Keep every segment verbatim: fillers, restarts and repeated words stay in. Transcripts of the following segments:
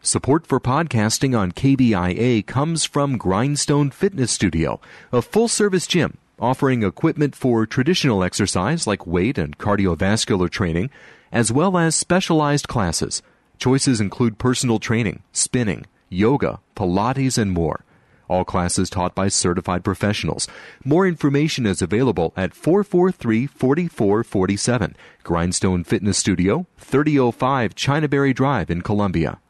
Support for podcasting on K B I A comes from Grindstone Fitness Studio, a full-service gym offering equipment for traditional exercise like weight and cardiovascular training, as well as specialized classes. Choices include personal training, spinning, yoga, Pilates, and more. All classes taught by certified professionals. More information is available at four four three, four four four seven. Grindstone Fitness Studio, thirty oh five Chinaberry Drive in Columbia.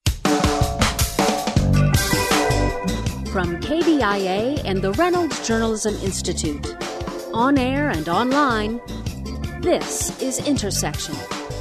From K B I A and the Reynolds Journalism Institute, on air and online, this is Intersection.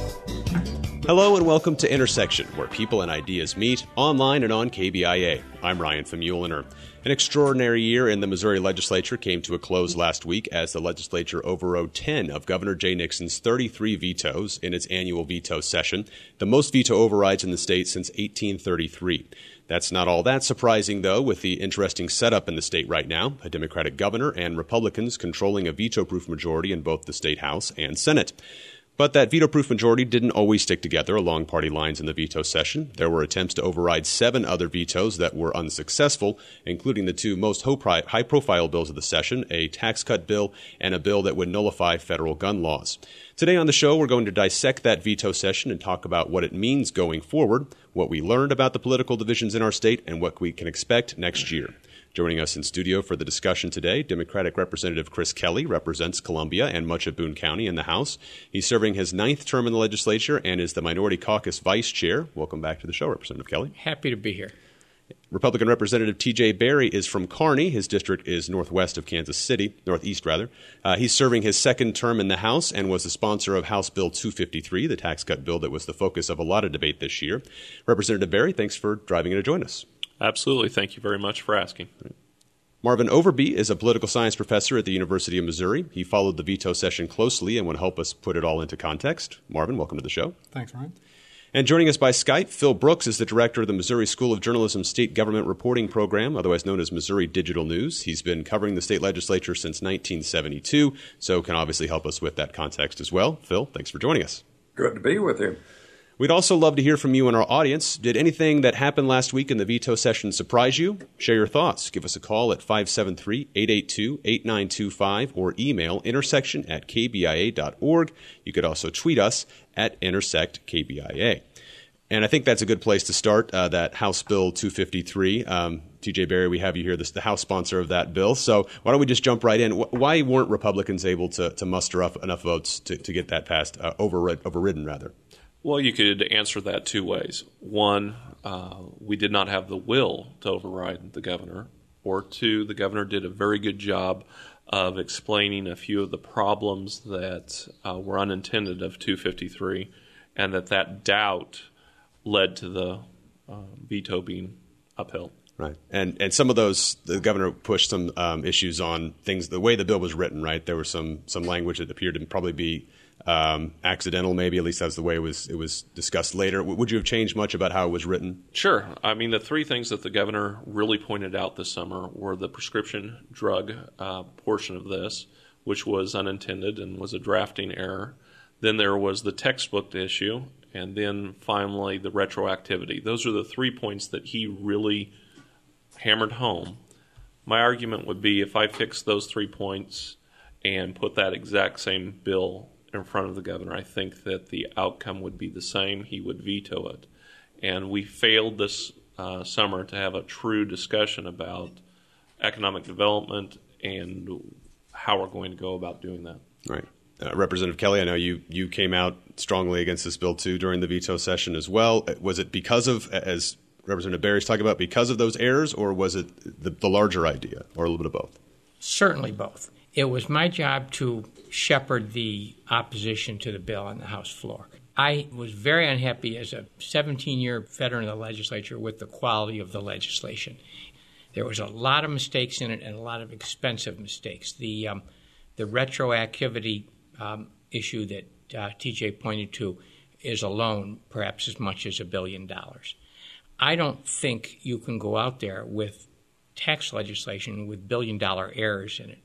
Hello and welcome to Intersection, where people and ideas meet, online and on K B I A. I'm Ryan Famuliner. An extraordinary year in the Missouri legislature came to a close last week as the legislature overrode ten of Governor Jay Nixon's thirty-three vetoes in its annual veto session, the most veto overrides in the state since eighteen thirty-three. That's not all that surprising, though, with the interesting setup in the state right now, a Democratic governor and Republicans controlling a veto-proof majority in both the state House and Senate. But that veto-proof majority didn't always stick together along party lines in the veto session. There were attempts to override seven other vetoes that were unsuccessful, including the two most high-profile bills of the session, a tax cut bill and a bill that would nullify federal gun laws. Today on the show, we're going to dissect that veto session and talk about what it means going forward, what we learned about the political divisions in our state, and what we can expect next year. Joining us in studio for the discussion today, Democratic Representative Chris Kelly represents Columbia and much of Boone County in the House. He's serving his ninth term in the legislature and is the Minority Caucus Vice Chair. Welcome back to the show, Representative Kelly. Happy to be here. Republican Representative T J Berry is from Kearney. His district is northwest of Kansas City, northeast rather. Uh, he's serving his second term in the House and was the sponsor of House Bill two fifty-three, the tax cut bill that was the focus of a lot of debate this year. Representative Berry, thanks for driving in to join us. Absolutely. Thank you very much for asking. Marvin Overby is a political science professor at the University of Missouri. He followed the veto session closely and would help us put it all into context. Marvin, welcome to the show. Thanks, Ryan. And joining us by Skype, Phil Brooks is the director of the Missouri School of Journalism State Government Reporting Program, otherwise known as Missouri Digital News. He's been covering the state legislature since nineteen seventy-two, so can obviously help us with that context as well. Phil, thanks for joining us. Good to be with you. We'd also love to hear from you and our audience. Did anything that happened last week in the veto session surprise you? Share your thoughts. Give us a call at five seven three, eight eight two, eight nine two five or email intersection at k b i a dot org. You could also tweet us at intersect K B I A. And I think that's a good place to start, uh, that House Bill two fifty-three. Um, T J Berry, we have you here, this, the House sponsor of that bill. So why don't we just jump right in? Why weren't Republicans able to, to muster up enough votes to, to get that passed, uh, overrid, overridden rather? Well, you could answer that two ways. One, uh, we did not have the will to override the governor. Or two, the governor did a very good job of explaining a few of the problems that uh, were unintended of two fifty-three, and that that doubt led to the uh, veto being upheld. Right. And and some of those, the governor pushed some um, issues on things, the way the bill was written, right? There was some some language that appeared to probably be um, accidental, maybe, at least that's the way it was it was discussed later. Would you have changed much about how it was written? Sure. I mean, the three things that the governor really pointed out this summer were the prescription drug uh, portion of this, which was unintended and was a drafting error. Then there was the textbook issue, and then finally the retroactivity. Those are the three points that he really hammered home. My argument would be if I fixed those three points and put that exact same bill in front of the governor, I think that the outcome would be the same. He would veto it. And we failed this uh, summer to have a true discussion about economic development and how we're going to go about doing that. Right. Uh, Representative Kelly, I know you, you came out strongly against this bill, too, during the veto session as well. Was it because of, as Representative Berry's talking about, because of those errors, or was it the, the larger idea, or a little bit of both? Certainly both. It was my job to shepherd the opposition to the bill on the House floor. I was very unhappy as a seventeen-year veteran of the legislature with the quality of the legislation. There was a lot of mistakes in it and a lot of expensive mistakes. The um, the retroactivity um, issue that uh, T J pointed to is alone perhaps as much as a billion dollars. I don't think you can go out there with tax legislation with billion-dollar errors in it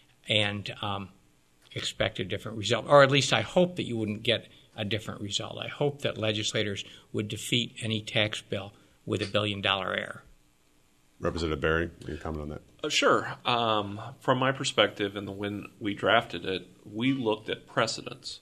and um, expect a different result. Or at least I hope that you wouldn't get a different result. I hope that legislators would defeat any tax bill with a billion-dollar error. Representative Berry, can you comment on that? Uh, sure. Um, from my perspective, and when we drafted it, we looked at precedents.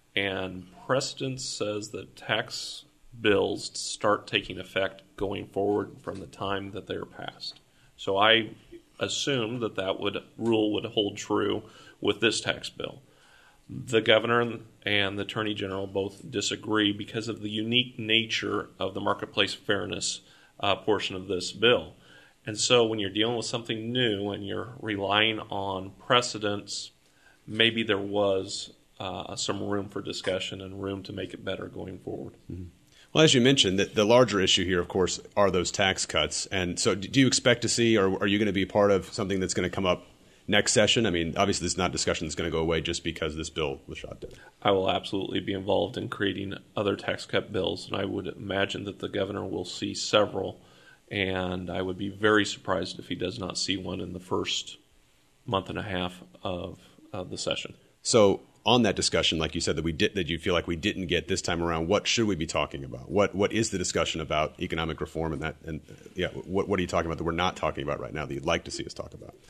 And precedent says that tax bills start taking effect going forward from the time that they are passed. So I assumed that that would rule would hold true with this tax bill. The governor and the attorney general both disagree because of the unique nature of the marketplace fairness uh, portion of this bill. And so when you're dealing with something new and you're relying on precedents, maybe there was uh, some room for discussion and room to make it better going forward. Mm-hmm. Well, as you mentioned, the, the larger issue here, of course, are those tax cuts. And so do you expect to see, or are you going to be part of something that's going to come up next session? I mean, obviously, this is not a discussion that's going to go away just because this bill was shot down. I will absolutely be involved in creating other tax cut bills, and I would imagine that the governor will see several, and I would be very surprised if he does not see one in the first month and a half of uh, the session. So on that discussion, like you said, that we did, that you feel like we didn't get this time around, what should we be talking about? What What is the discussion about economic reform and that? And yeah, what what are you talking about that we're not talking about right now that you'd like to see us talk about?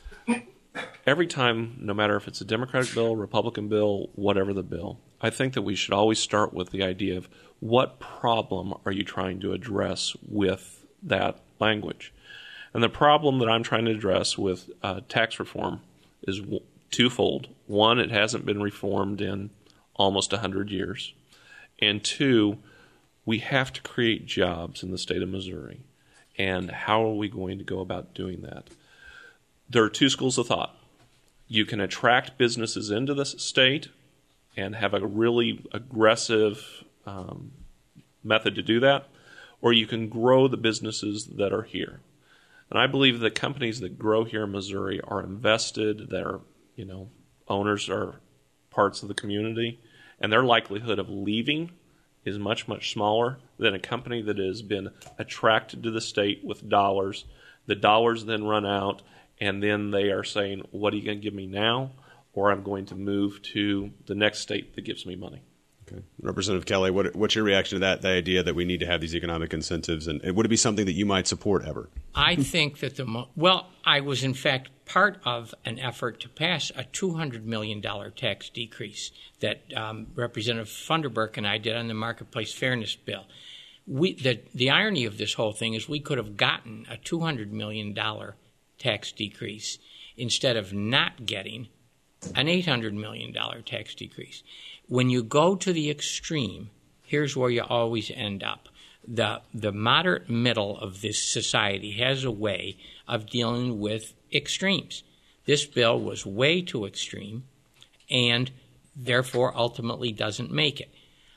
Every time, no matter if it's a Democratic bill, Republican bill, whatever the bill, I think that we should always start with the idea of what problem are you trying to address with that language. And the problem that I'm trying to address with uh, tax reform is w- twofold. One, it hasn't been reformed in almost one hundred years. And two, we have to create jobs in the state of Missouri. And how are we going to go about doing that? There are two schools of thought. You can attract businesses into the state and have a really aggressive um, method to do that, or you can grow the businesses that are here. And I believe that companies that grow here in Missouri are invested, their you know, owners are parts of the community, and their likelihood of leaving is much, much smaller than a company that has been attracted to the state with dollars. The dollars then run out, and then they are saying, what are you going to give me now? Or I'm going to move to the next state that gives me money. Okay. Representative Kelly, what, what's your reaction to that, the idea that we need to have these economic incentives? And, and would it be something that you might support ever? I think that the mo- – well, I was in fact part of an effort to pass a two hundred million dollars tax decrease that um, Representative Funderburk and I did on the Marketplace Fairness Bill. We, the, the irony of this whole thing is we could have gotten a two hundred million dollars tax decrease instead of not getting an eight hundred million dollars tax decrease. When you go to the extreme, here's where you always end up. The, the moderate middle of this society has a way of dealing with extremes. This bill was way too extreme and therefore ultimately doesn't make it.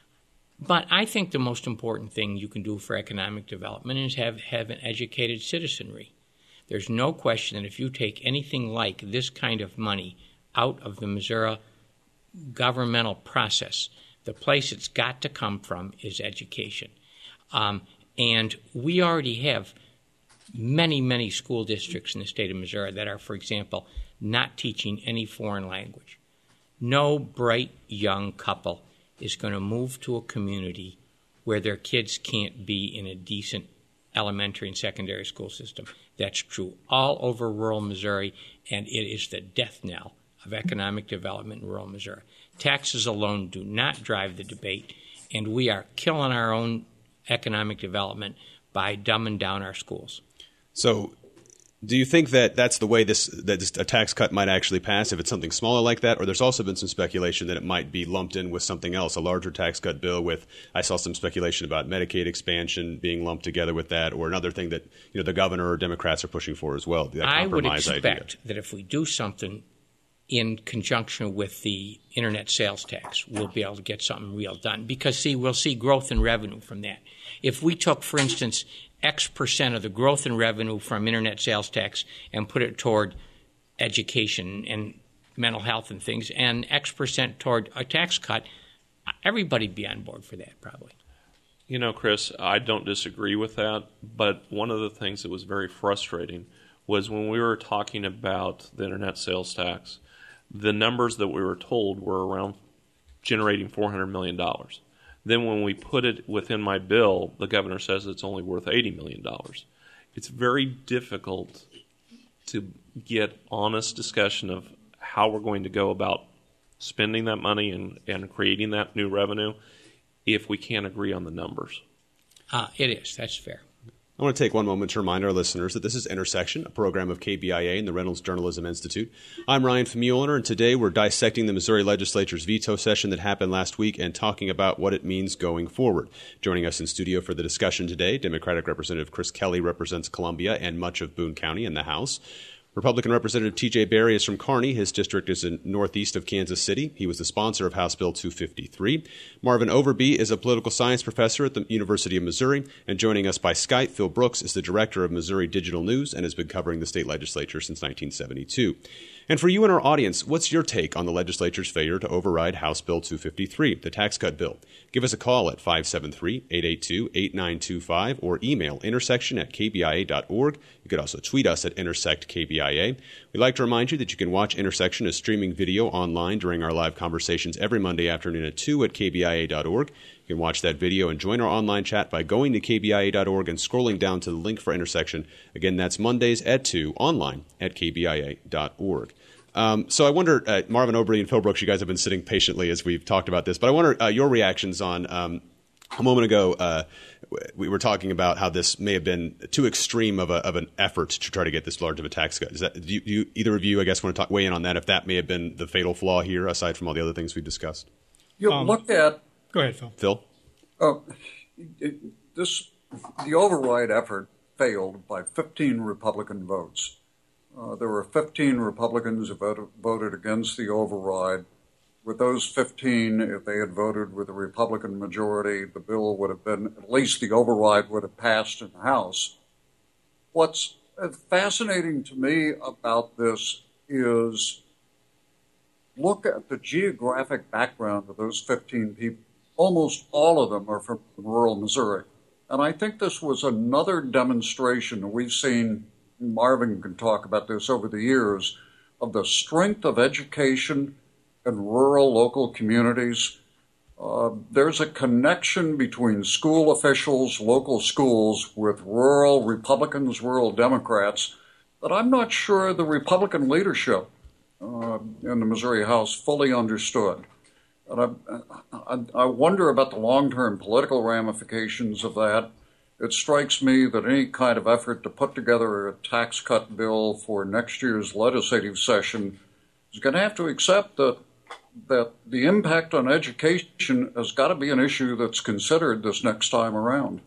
But I think the most important thing you can do for economic development is have, have an educated citizenry. There's no question that if you take anything like this kind of money out of the Missouri governmental process, the place it's got to come from is education. Um, and we already have many, many school districts in the state of Missouri that are, for example, not teaching any foreign language. No bright young couple is going to move to a community where their kids can't be in a decent elementary and secondary school system. That's true all over rural Missouri, and it is the death knell of economic development in rural Missouri. Taxes alone do not drive the debate, and we are killing our own economic development by dumbing down our schools. So do you think that that's the way this that this, a tax cut might actually pass if it's something smaller like that? Or there's also been some speculation that it might be lumped in with something else, a larger tax cut bill with, I saw some speculation about Medicaid expansion being lumped together with that, or another thing that you know the governor or Democrats are pushing for as well, the I would compromise expect idea. that if we do something in conjunction with the internet sales tax, we'll be able to get something real done. Because, see, we'll see growth in revenue from that. If we took, for instance, X percent of the growth in revenue from internet sales tax and put it toward education and mental health and things, and X percent toward a tax cut, everybody'd be on board for that probably. You know, Chris, I don't disagree with that, but one of the things that was very frustrating was when we were talking about the internet sales tax, the numbers that we were told were around generating four hundred million dollars. Then when we put it within my bill, the governor says it's only worth eighty million dollars. It's very difficult to get honest discussion of how we're going to go about spending that money and, and creating that new revenue if we can't agree on the numbers. Uh, it is. That's fair. I want to take one moment to remind our listeners that this is Intersection, a program of K B I A and the Reynolds Journalism Institute. I'm Ryan Famuliner, and today we're dissecting the Missouri Legislature's veto session that happened last week and talking about what it means going forward. Joining us in studio for the discussion today, Democratic Representative Chris Kelly represents Columbia and much of Boone County in the House. Republican Representative T J Berry is from Kearney. His district is in northeast of Kansas City. He was the sponsor of House Bill two fifty-three. Marvin Overby is a political science professor at the University of Missouri. And joining us by Skype, Phil Brooks is the director of Missouri Digital News and has been covering the state legislature since nineteen seventy-two. And for you and our audience, what's your take on the legislature's failure to override House Bill two fifty-three, the tax cut bill? Give us a call at five seven three, eight eight two, eight nine two five or email intersection at k b i a dot org. You could also tweet us at intersect k b i a. We'd like to remind you that you can watch Intersection as streaming video online during our live conversations every Monday afternoon at two at k b i a dot org. You can watch that video and join our online chat by going to k b i a dot org and scrolling down to the link for Intersection. Again, that's Mondays at two online at k b i a dot org. Um, so I wonder, uh, Marvin Overby and Phil Brooks, you guys have been sitting patiently as we've talked about this, but I wonder uh, your reactions on um, a moment ago, uh, we were talking about how this may have been too extreme of, a, of an effort to try to get this large of a tax cut. Is that, do you, do you, either of you, I guess, want to talk, weigh in on that, if that may have been the fatal flaw here, aside from all the other things we've discussed? You Um, look at Go ahead, Phil. Phil? uh, it, this the override effort failed by fifteen Republican votes. Uh, there were fifteen Republicans who voted, voted against the override. With those fifteen, if they had voted with a Republican majority, the bill would have been, at least the override would have passed in the House. What's fascinating to me about this is look at the geographic background of those fifteen people. Almost all of them are from rural Missouri. And I think this was another demonstration we've seen, Marvin can talk about this over the years, of the strength of education in rural local communities. Uh, there's a connection between school officials, local schools, with rural Republicans, rural Democrats, that I'm not sure the Republican leadership uh, in the Missouri House fully understood. And I, I, I wonder about the long-term political ramifications of that. It strikes me that any kind of effort to put together a tax cut bill for next year's legislative session is going to have to accept that that the impact on education has got to be an issue that's considered this next time around.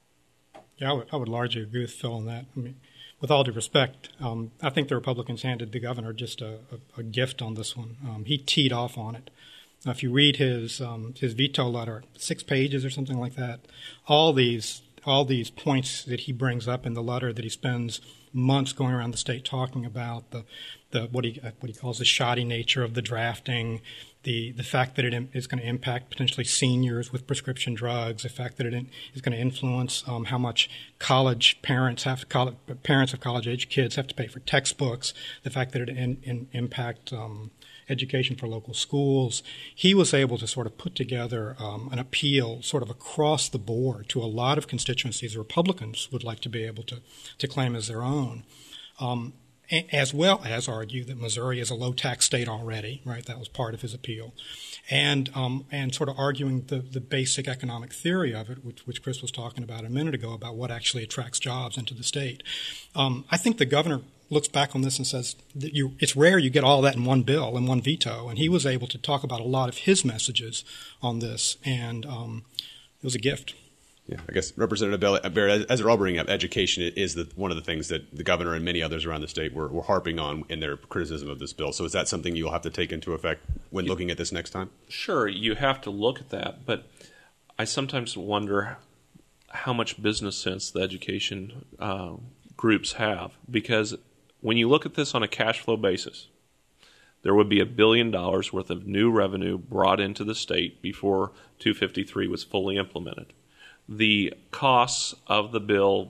Yeah, I would, I would largely agree with Phil on that. I mean, with all due respect, um, I think the Republicans handed the governor just a, a, a gift on this one. Um, he teed off on it. Now, if you read his um, his veto letter, six pages or something like that, all these all these points that he brings up in the letter that he spends months going around the state talking about, the the what he what he calls the shoddy nature of the drafting, the the fact that it is going to impact potentially seniors with prescription drugs, the fact that it is going to influence um, how much college parents have to college, parents of college age kids have to pay for textbooks, the fact that it in, in, impact um, education for local schools. He was able to sort of put together um, an appeal sort of across the board to a lot of constituencies Republicans would like to be able to, to claim as their own, um, as well as argue that Missouri is a low-tax state already, right? That was part of his appeal. And um, and sort of arguing the, the basic economic theory of it, which, which Chris was talking about a minute ago, about what actually attracts jobs into the state. Um, I think the governor looks back on this and says that you, it's rare you get all that in one bill, in one veto, and he was able to talk about a lot of his messages on this, and um, it was a gift. Yeah, I guess Representative Barrett, as they're all bringing up, education is the, one of the things that the governor and many others around the state were, were harping on in their criticism of this bill. So is that something you'll have to take into effect when looking at this next time? Sure, you have to look at that, but I sometimes wonder how much business sense the education uh, groups have, because when you look at this on a cash flow basis, there would be a billion dollars worth of new revenue brought into the state before two fifty-three was fully implemented. The costs of the bill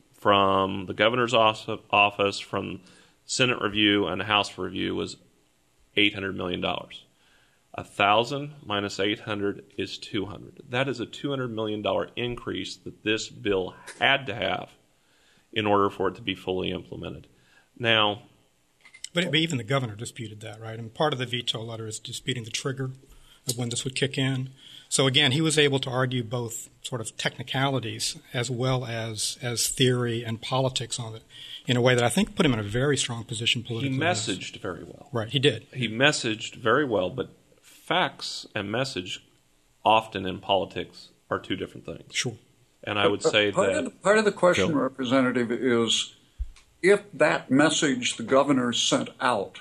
from the governor's office, from Senate review and House review, was eight hundred million dollars. one thousand minus eight hundred is two hundred. That is a two hundred million dollars increase that this bill had to have in order for it to be fully implemented. Now, But, but even the governor disputed that, right? And part of the veto letter is disputing the trigger of when this would kick in. So again, he was able to argue both sort of technicalities as well as as theory and politics on it in a way that I think put him in a very strong position politically. He messaged very well. Right, he did. He messaged very well, but facts and message often in politics are two different things. Sure. And I would say part that... Of the, part of the question, Bill? Representative, is if that message the governor sent out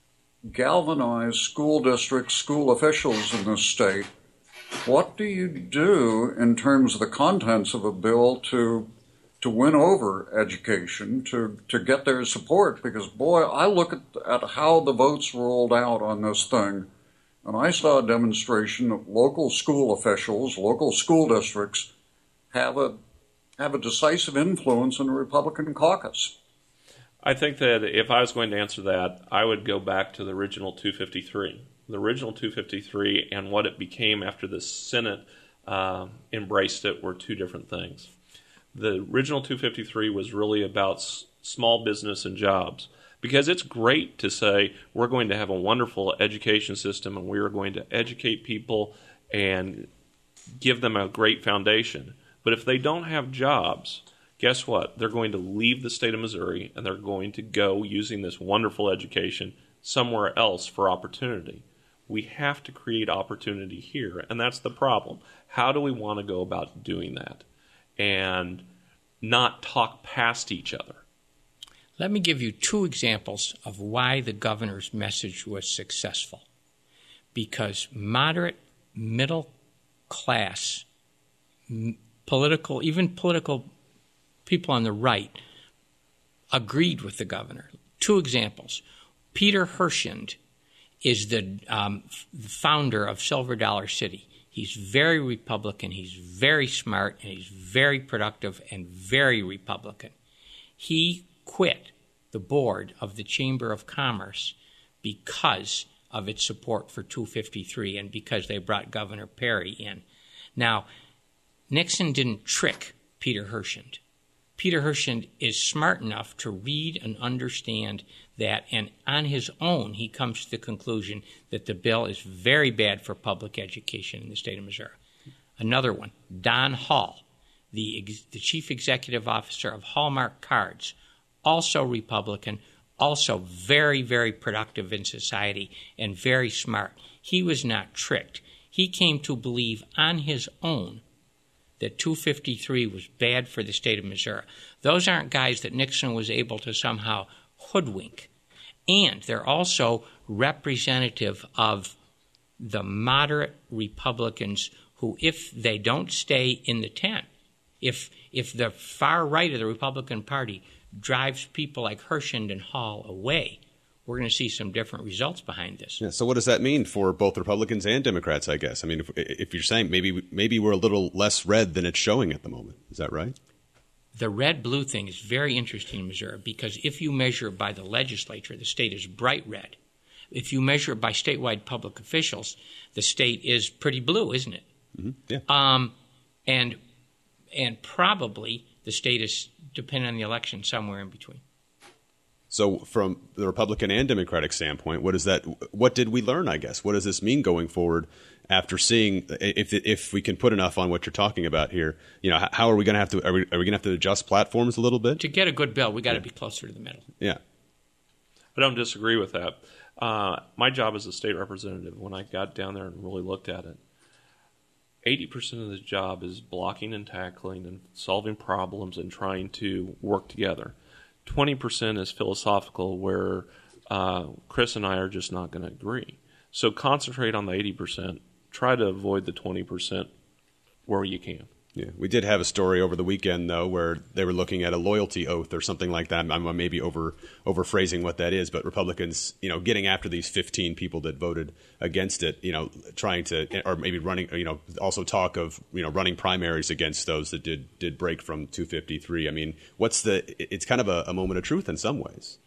galvanized school districts, school officials in this state, what do you do in terms of the contents of a bill to to win over education, to, to get their support? Because, boy, I look at, at how the votes rolled out on this thing, and I saw a demonstration that local school officials, local school districts, have a have a decisive influence in the Republican caucus. I think that if I was going to answer that, I would go back to the original two fifty-three. The original two fifty-three and what it became after the Senate uh, embraced it were two different things. The original two fifty-three was really about s- small business and jobs, because it's great to say we're going to have a wonderful education system and we are going to educate people and give them a great foundation. But if they don't have jobs, guess what? They're going to leave the state of Missouri and they're going to go using this wonderful education somewhere else for opportunity. We have to create opportunity here, and that's the problem. How do we want to go about doing that and not talk past each other? Let me give you two examples of why the governor's message was successful. Because moderate, middle class, m- political, even political people on the right agreed with the governor. Two examples. Peter Herschend is the um, founder of Silver Dollar City. He's very Republican, he's very smart, and he's very productive and very Republican. He quit the board of the Chamber of Commerce because of its support for two fifty-three and because they brought Governor Perry in. Now, Nixon didn't trick Peter Herschend. Peter Herschend is smart enough to read and understand that, and on his own, he comes to the conclusion that the bill is very bad for public education in the state of Missouri. Another one, Don Hall, the, ex- the chief executive officer of Hallmark Cards, also Republican, also very, very productive in society and very smart. He was not tricked. He came to believe on his own that two fifty-three was bad for the state of Missouri. Those aren't guys that Nixon was able to somehow hoodwink. And they're also representative of the moderate Republicans who, if they don't stay in the tent, if if the far right of the Republican Party drives people like Herschend and Hall away, we're going to see some different results behind this. Yeah, so what does that mean for both Republicans and Democrats, I guess? I mean, if, if you're saying maybe maybe we're a little less red than it's showing at the moment. Is that right? The red-blue thing is very interesting in Missouri because if you measure it by the legislature, the state is bright red. If you measure it by statewide public officials, the state is pretty blue, isn't it? Mm-hmm. Yeah. Um, and and probably the state is, depending on the election, somewhere in between. So from the Republican and Democratic standpoint, what is that? What did we learn, I guess? What does this mean going forward after seeing, if if we can put enough on what you're talking about here, you know, how are we going to have to, are we, are we going to have to adjust platforms a little bit? To get a good bill, we got to yeah. be closer to the middle. Yeah. I don't disagree with that. Uh, my job as a state representative, when I got down there and really looked at it, eighty percent of the job is blocking and tackling and solving problems and trying to work together. twenty percent is philosophical, where uh, Chris and I are just not going to agree. So concentrate on the eighty percent. Try to avoid the twenty percent where you can. Yeah, we did have a story over the weekend, though, where they were looking at a loyalty oath or something like that. I'm maybe over overphrasing what that is, but Republicans, you know, getting after these fifteen people that voted against it, you know, trying to, or maybe running, you know, also talk of, you know, running primaries against those that did did break from two fifty-three. I mean, what's the? It's kind of a, a moment of truth in some ways.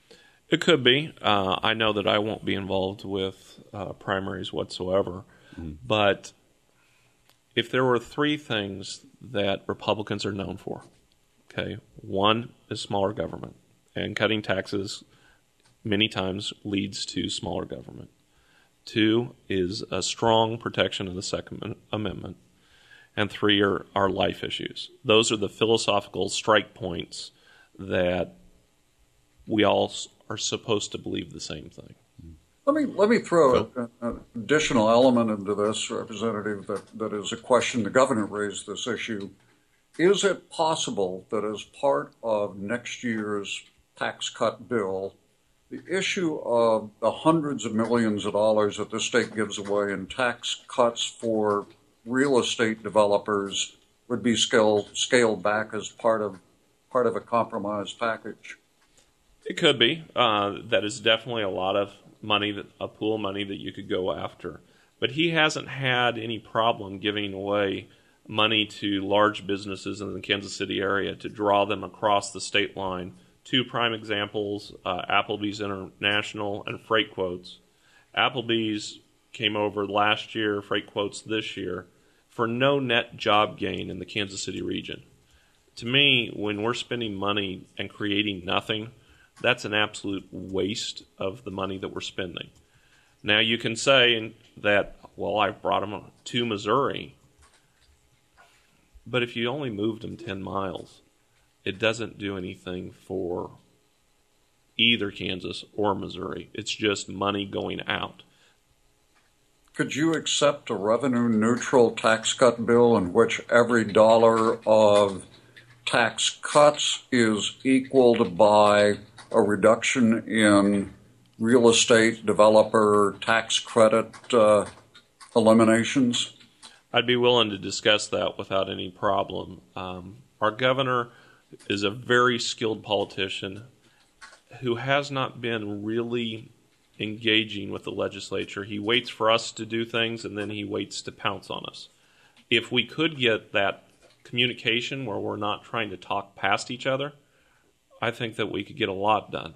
It could be. Uh, I know that I won't be involved with uh, primaries whatsoever. Mm-hmm. But if there were three things that Republicans are known for, okay, one is smaller government, and cutting taxes many times leads to smaller government. Two is a strong protection of the Second Amendment. And three are, are life issues. Those are the philosophical strike points that we all are supposed to believe the same thing. Let me let me throw a, an additional element into this, Representative, that, that is a question. The governor raised this issue. Is it possible that as part of next year's tax cut bill, the issue of the hundreds of millions of dollars that the state gives away in tax cuts for real estate developers would be scaled scaled back as part of part of a compromise package? It could be. Uh, that is definitely a lot of money, that a pool of money that you could go after. But he hasn't had any problem giving away money to large businesses in the Kansas City area to draw them across the state line. Two prime examples, uh, Applebee's International and Freight Quotes. Applebee's came over last year, Freight Quotes this year, for no net job gain in the Kansas City region. To me, when we're spending money and creating nothing, that's an absolute waste of the money that we're spending. Now, you can say that, well, I brought them to Missouri, but if you only moved them ten miles, it doesn't do anything for either Kansas or Missouri. It's just money going out. Could you accept a revenue-neutral tax cut bill in which every dollar of tax cuts is equaled by a reduction in real estate developer tax credit uh, eliminations? I'd be willing to discuss that without any problem. Um, our governor is a very skilled politician who has not been really engaging with the legislature. He waits for us to do things, and then he waits to pounce on us. If we could get that communication where we're not trying to talk past each other, I think that we could get a lot done.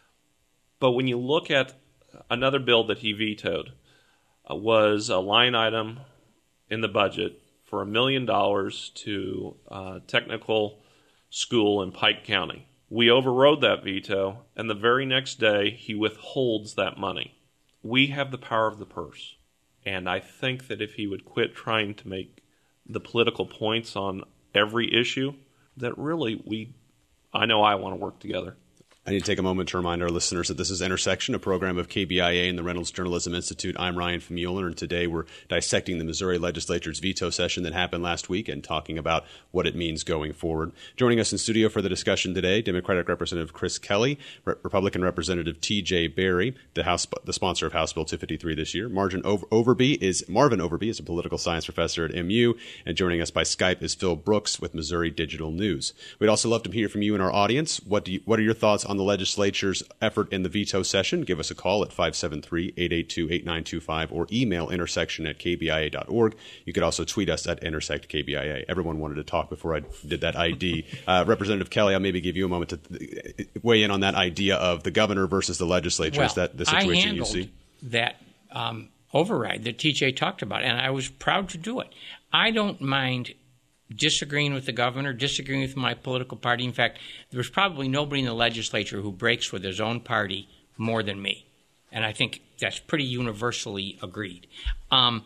But when you look at another bill that he vetoed, uh, was a line item in the budget for a million dollars to uh, technical school in Pike County. We overrode that veto, and the very next day he withholds that money. We have the power of the purse, and I think that if he would quit trying to make the political points on every issue, that really we, I know I want to work together. I need to take a moment to remind our listeners that this is Intersection, a program of K B I A and the Reynolds Journalism Institute. I'm Ryan Famueller, and today we're dissecting the Missouri Legislature's veto session that happened last week and talking about what it means going forward. Joining us in studio for the discussion today, Democratic Representative Chris Kelly, Re- Republican Representative T J Berry, the House, the sponsor of House Bill two fifty-three this year. Marvin Over- Overby is Marvin Overby is a political science professor at M U, and joining us by Skype is Phil Brooks with Missouri Digital News. We'd also love to hear from you in our audience. What do you, what are your thoughts on the legislature's effort in the veto session? Give us a call at five seven three, eight eight two, eight nine two five or email intersection at k b i a dot org. You could also tweet us at intersect K B I A. Everyone wanted to talk before I did that I D. Uh, Representative Kelly, I'll maybe give you a moment to th- weigh in on that idea of the governor versus the legislature. Well, Is that the situation you see? That um, override that T J talked about, and I was proud to do it. I don't mind disagreeing with the governor, disagreeing with my political party. In fact, there's probably nobody in the legislature who breaks with his own party more than me. And I think that's pretty universally agreed. Um,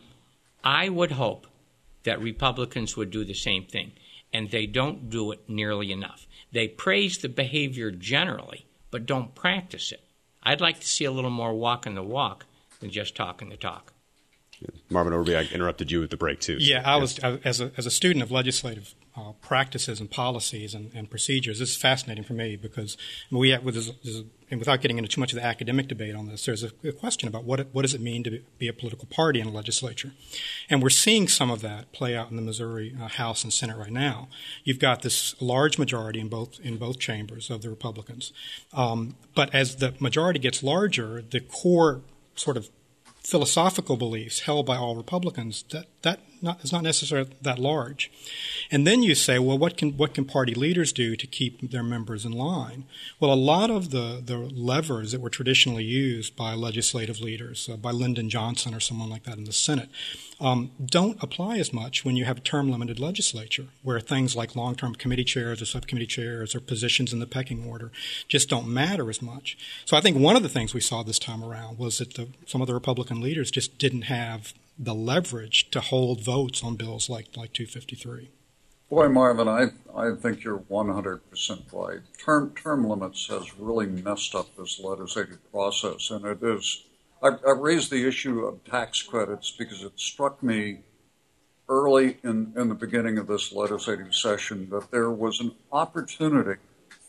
I would hope that Republicans would do the same thing, and they don't do it nearly enough. They praise the behavior generally, but don't practice it. I'd like to see a little more walking the walk than just talking the talk. Marvin Overby, I interrupted you with the break, too. Yeah, I was I, as a as a student of legislative uh, practices and policies and, and procedures. This is fascinating for me because we have, with this, this, and without getting into too much of the academic debate on this, there's a, a question about what it, what does it mean to be a political party in a legislature, and we're seeing some of that play out in the Missouri uh, House and Senate right now. You've got this large majority in both in both chambers of the Republicans, um, but as the majority gets larger, the core sort of philosophical beliefs held by all Republicans, that that not, is not necessarily that large. And then you say, well, what can what can party leaders do to keep their members in line? Well, a lot of the, the levers that were traditionally used by legislative leaders, uh, by Lyndon Johnson or someone like that in the Senate, um, don't apply as much when you have a term-limited legislature, where things like long-term committee chairs or subcommittee chairs or positions in the pecking order just don't matter as much. So I think one of the things we saw this time around was that the, some of the Republican leaders just didn't have the leverage to hold votes on bills like, like two fifty-three. Boy, Marvin, I I think you're one hundred percent right. Term term limits has really messed up this legislative process, and it is. I, I raised the issue of tax credits because it struck me early in, in the beginning of this legislative session that there was an opportunity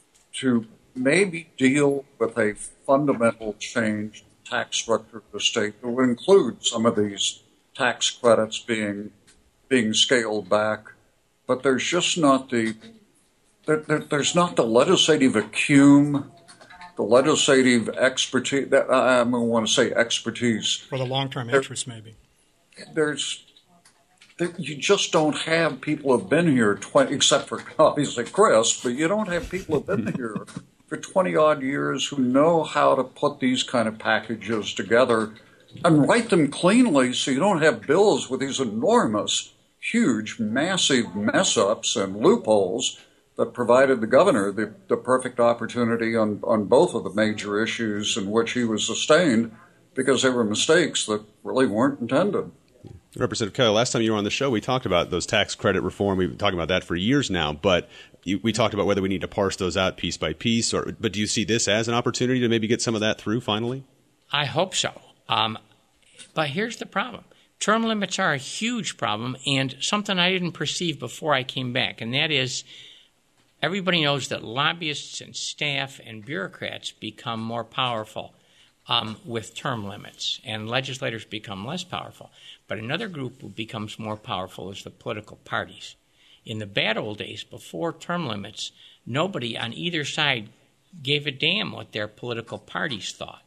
to maybe deal with a fundamental change in tax structure of the state that would include some of these tax credits being being scaled back. But there's just not the there, there, there's not the legislative acumen, the legislative expertise. That, I don't want to say expertise for the long-term interest, maybe. There's there, you just don't have people who've been here twenty, except for obviously Chris, but you don't have people who've been here for twenty odd years who know how to put these kind of packages together and write them cleanly, so you don't have bills with these enormous, huge, massive mess-ups and loopholes that provided the governor the, the perfect opportunity on, on both of the major issues in which he was sustained, because they were mistakes that really weren't intended. Representative Kelly, last time you were on the show, we talked about those tax credit reform. We've been talking about that for years now, but you, we talked about whether we need to parse those out piece by piece. Or, but do you see this as an opportunity to maybe get some of that through finally? I hope so. Um, but here's the problem. Term limits are a huge problem, and something I didn't perceive before I came back, and that is everybody knows that lobbyists and staff and bureaucrats become more powerful um, with term limits, and legislators become less powerful. But another group who becomes more powerful is the political parties. In the bad old days, before term limits, nobody on either side gave a damn what their political parties thought.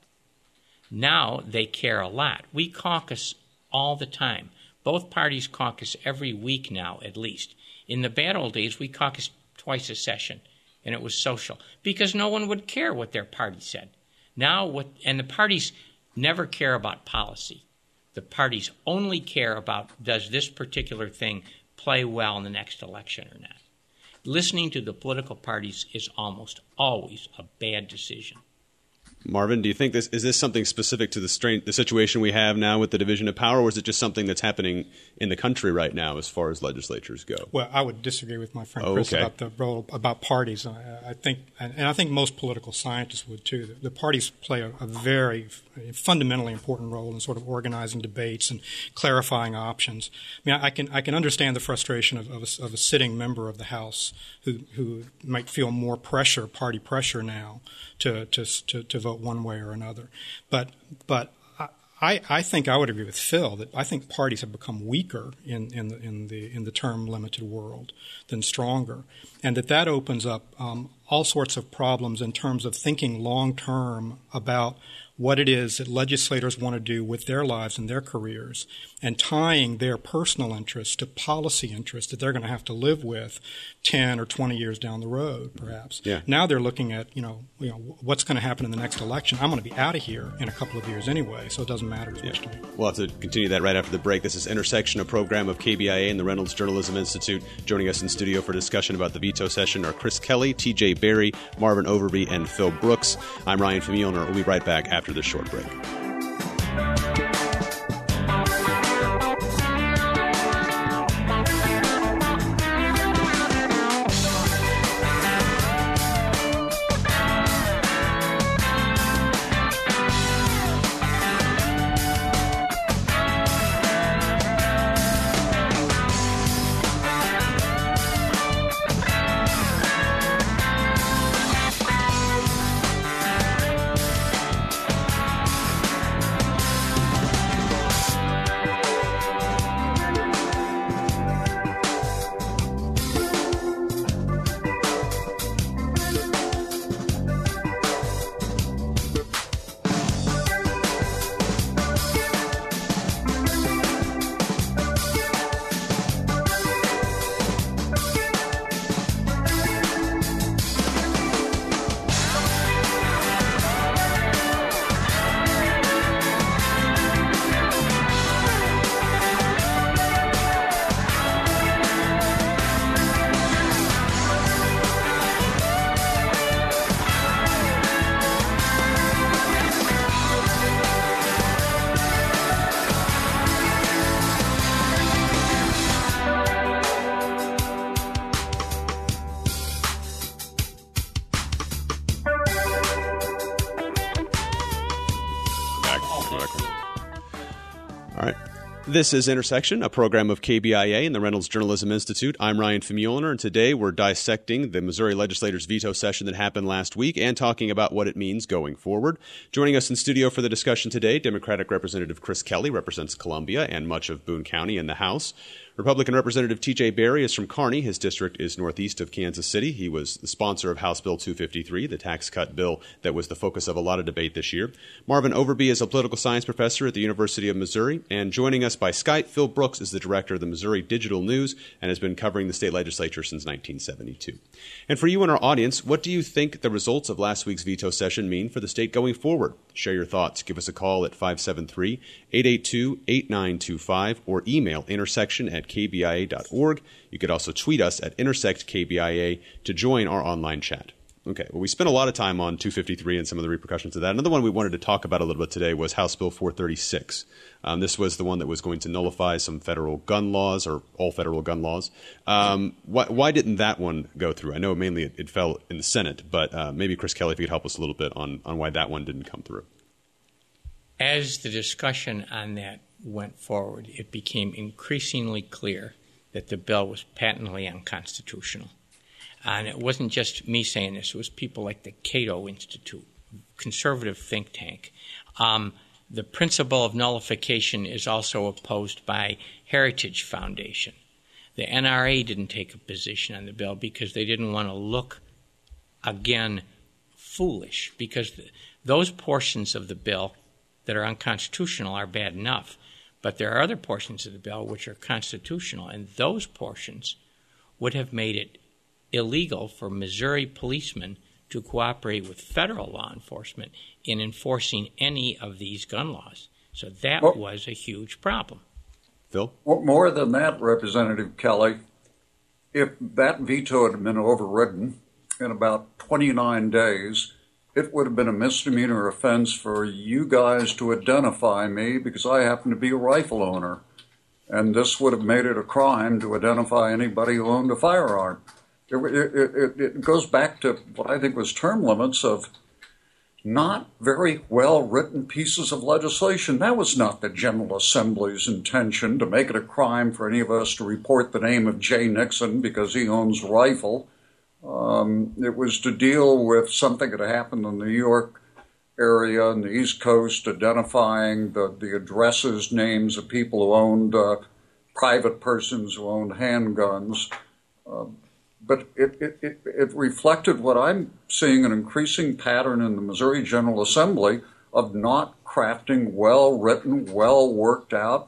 Now they care a lot. We caucus all the time. Both parties caucus every week now, at least. In the bad old days, we caucused twice a session, and it was social, because no one would care what their party said. Now, what, and the parties never care about policy. The parties only care about, does this particular thing play well in the next election or not? Listening to the political parties is almost always a bad decision. Marvin, do you think this is this something specific to the strain, the situation we have now with the division of power, or is it just something that's happening in the country right now as far as legislatures go? Well, I would disagree with my friend oh, Chris okay. about the role about parties. I, I think, and, and I think most political scientists would too. The, the parties play a, a very fundamentally important role in sort of organizing debates and clarifying options. I mean, I, I can I can understand the frustration of, of, a, of a sitting member of the House who who might feel more pressure, party pressure now, to to to, to vote one way or another. But but I, I think I would agree with Phil that I think parties have become weaker in, in the in the in the term limited world than stronger, and that that opens up um, all sorts of problems in terms of thinking long term about what it is that legislators want to do with their lives and their careers, and tying their personal interests to policy interests that they're going to have to live with ten or twenty years down the road, perhaps. Yeah. Now they're looking at, you know, you know, what's going to happen in the next election. I'm going to be out of here in a couple of years anyway, so it doesn't matter as yeah. much to me. We'll have to continue that right after the break. This is Intersection, a program of K B I A and the Reynolds Journalism Institute. Joining us in studio for discussion about the veto session are Chris Kelly, T J Berry, Marvin Overby, and Phil Brooks. I'm Ryan Famulner. We'll be right back after this short break. record. All right. This is Intersection, a program of K B I A and the Reynolds Journalism Institute. I'm Ryan Famuliner, and today we're dissecting the Missouri legislators' veto session that happened last week and talking about what it means going forward. Joining us in studio for the discussion today, Democratic Representative Chris Kelly represents Columbia and much of Boone County in the House. Republican Representative T J Berry is from Kearney. His district is northeast of Kansas City. He was the sponsor of House Bill two fifty-three, the tax cut bill that was the focus of a lot of debate this year. Marvin Overby is a political science professor at the University of Missouri. And joining us by Skype, Phil Brooks is the director of the Missouri Digital News and has been covering the state legislature since nineteen seventy-two. And for you in our audience, what do you think the results of last week's veto session mean for the state going forward? Share your thoughts. Give us a call at five seven three, eight eight two, eight nine two five or email intersection at k b i a dot org. You could also tweet us at intersect K B I A to join our online chat. Okay, well, we spent a lot of time on two fifty-three and some of the repercussions of that. Another one we wanted to talk about a little bit today was House Bill four thirty-six. Um, this was the one that was going to nullify some federal gun laws, or all federal gun laws. Um, why, why didn't that one go through? I know mainly it, it fell in the Senate, but uh, maybe Chris Kelly, if you could help us a little bit on, on why that one didn't come through. As the discussion on that went forward, it became increasingly clear that the bill was patently unconstitutional. And it wasn't just me saying this. It was people like the Cato Institute, conservative think tank. Um, the principle of nullification is also opposed by Heritage Foundation. The N R A didn't take a position on the bill because they didn't want to look, again, foolish, because the, those portions of the bill that are unconstitutional are bad enough. But there are other portions of the bill which are constitutional, and those portions would have made it illegal for Missouri policemen to cooperate with federal law enforcement in enforcing any of these gun laws. So that well, was a huge problem. Phil? More than that, Representative Kelly, if that veto had been overridden in about twenty-nine days, it would have been a misdemeanor offense for you guys to identify me because I happen to be a rifle owner. And this would have made it a crime to identify anybody who owned a firearm. It, it, it, it goes back to what I think was term limits of not very well-written pieces of legislation. That was not the General Assembly's intention, to make it a crime for any of us to report the name of Jay Nixon because he owns a rifle. Um, it was to deal with something that happened in the New York area and the East Coast, identifying the, the addresses, names of people who owned, uh, private persons who owned handguns. Uh, but it, it, it, it reflected what I'm seeing, an increasing pattern in the Missouri General Assembly of not crafting well-written, well-worked-out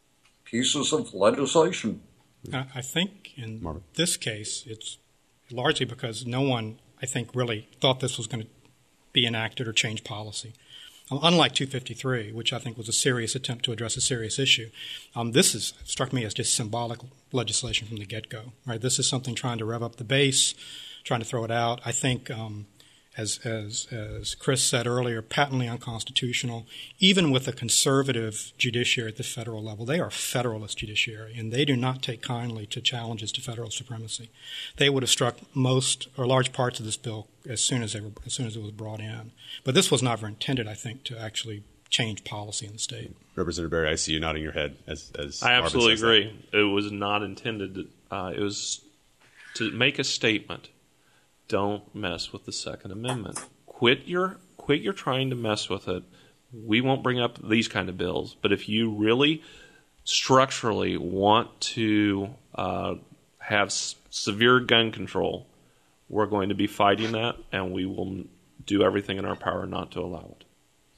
pieces of legislation. I think in Marvin. This case, it's largely because no one, I think, really thought this was going to be enacted or change policy. Unlike two fifty-three, which I think was a serious attempt to address a serious issue, um, this is struck me as just symbolic legislation from the get-go. Right? This is something trying to rev up the base, trying to throw it out. I think, um, as, as, as Chris said earlier, patently unconstitutional. Even with a conservative judiciary at the federal level, they are a federalist judiciary, and they do not take kindly to challenges to federal supremacy. They would have struck most or large parts of this bill as soon as they were, as soon as it was brought in. But this was never intended, I think, to actually change policy in the state. Representative Berry, I see you nodding your head as, as I absolutely agree. That. It was not intended. To, uh, it was to make a statement. Don't mess with the Second Amendment. Quit your quit your trying to mess with it. We won't bring up these kind of bills. But if you really structurally want to uh, have s- severe gun control, we're going to be fighting that, and we will do everything in our power not to allow it.